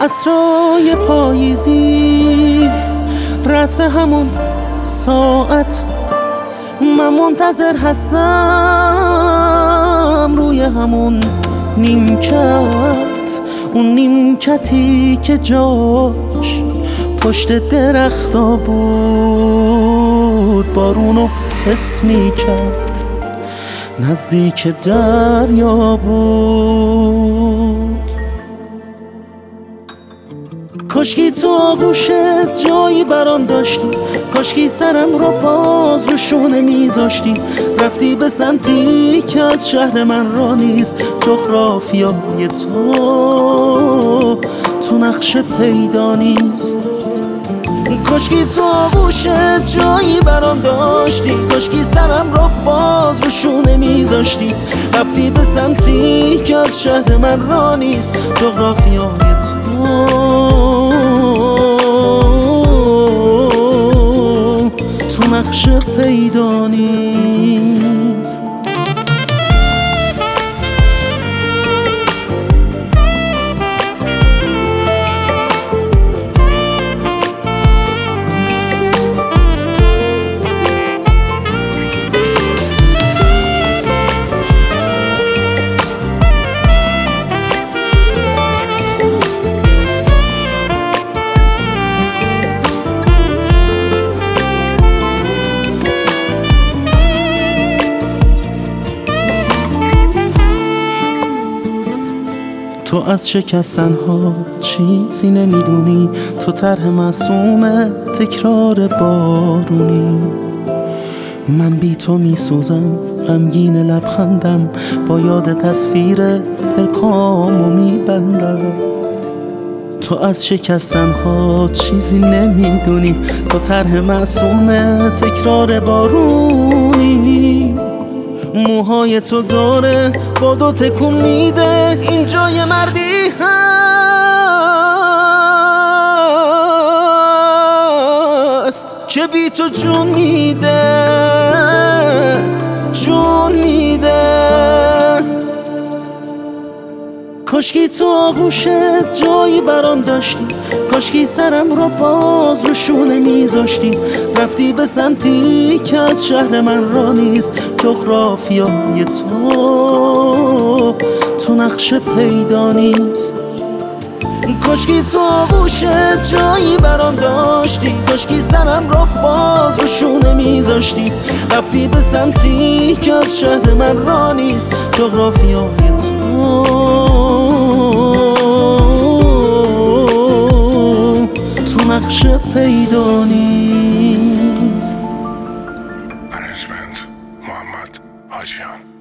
عصرای پاییزی، رس همون ساعت من منتظر هستم روی همون نیمکت، اون نیمکتی که جاش پشت درختا بود، بارونو حس می کرد نزدیک دریا بود. کاشکی تو آغوشت جایی برام داشتی، کاشکی سرم رو باز رو شونه میذاشتی، رفتی به سمتی که از شهر من را نیست، جغرافیای تو نقشه پیدا نیست. کاشکی تو آغوشت جایی برام داشتی، کاشکی سرم رو باز رو شونه میذاشتی، رفتی به سمتی که از شهر من را نیست، جغرافیای تو نقشه پیدا نیست. تو از شکستن ها چیزی نمیدونی، تو طرح معصوم تکرار بارونی. من بی تو میسوزم غمگین لبخندم، با یاد تصویر پلکامو میبندم. تو از شکستن ها چیزی نمیدونی، تو طرح معصوم تکرار بارونی. موهای تو داره با دو تکون میده، این جای مردی هست که بی تو جون میده، جون میده. کاشکی تو آغوشت جایی برام داشتی، کاشکی سرم رو باز رو شونه میذاشتی، رفتی به سمتی که از شهر من را نیست، جغرافیای تو نقشه پیدا نیست. کاشکی تو آغوشت جایی برام داشتی، کاشکی سرم رو باز رو شونه میذاشتی، رفتی به سمتی که از شهر من را نیست، جغرافیای تو نقشه پیدا نیست. منیجمنت محمد حاجیان.